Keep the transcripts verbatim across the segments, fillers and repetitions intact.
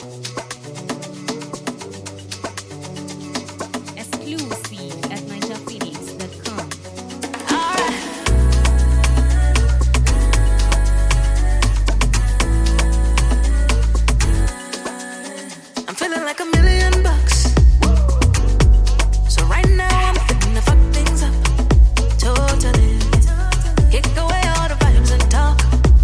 Exclusive at ninja phoenix dot com. I'm feeling like a million bucks. So right now I'm finna fuck things up. Totally. Kick away all the vibes and talk.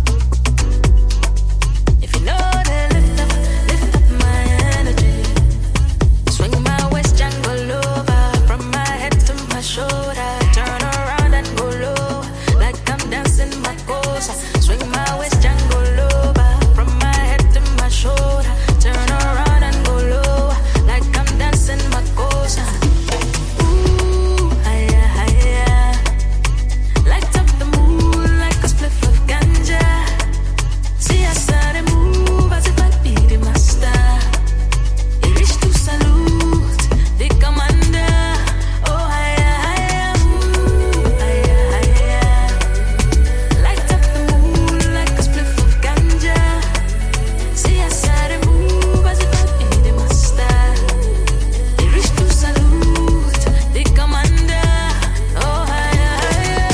If you know that, lift up, lift up my energy. Swing my waist, jangle over. From my head to my shoulder. Turn around and go low. Like I'm dancing Makosa. Swing my waist, jangle over. From my head to my shoulder. Turn around and go low. Like I'm dancing Makosa. Ooh, hiya, hiya. Light up the mood like a spliff of ganja. See I started move as if I be the master. It reach to salute the commander. Oh hiya, hiya, ooh, hiya, hiya. Light up the mood like a spliff of ganja. See I started move as if I be the master. It reach to salute the commander. Oh hiya, hiya.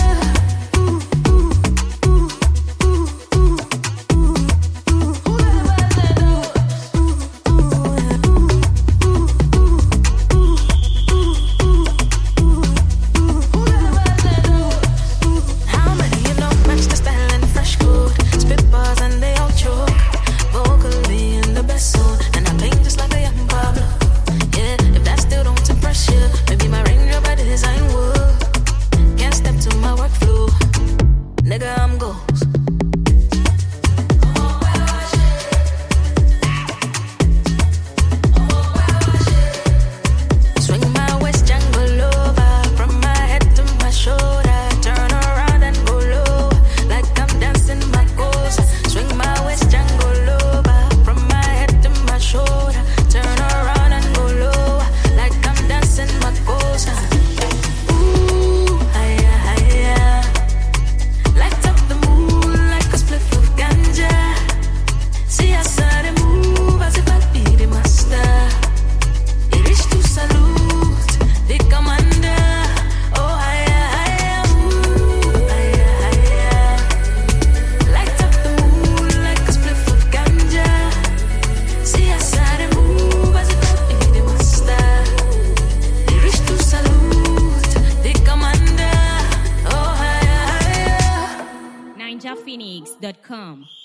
How many you know match the style and fresh code? Spit bars and they all choke. Vocally in the best zone, and I play just like a young Pablo. Yeah, if that still don't impress you, maybe my Range Rover design would. Can't step to my workflow, nigga, I'm goals. Swing my waist, jangle over. From my head to my shoulder. Turn around and go low. Like I'm dancing Makosa. Swing my waist, jangle over. From my head to my shoulder. Turn around and go low. Like I'm dancing Makosa. Ooh, hiya, hiya. Light up the mood like a spliff of ganja. See I started move as if I be the master. It reach to salute the commander. Oh hiya, hiya, ooh, hiya, hiya. Light up the mood like a spliff of ganja. See I started move as if I be the master. It reach to salute the commander. Oh hiya, hiya. ninja phoenix dot com.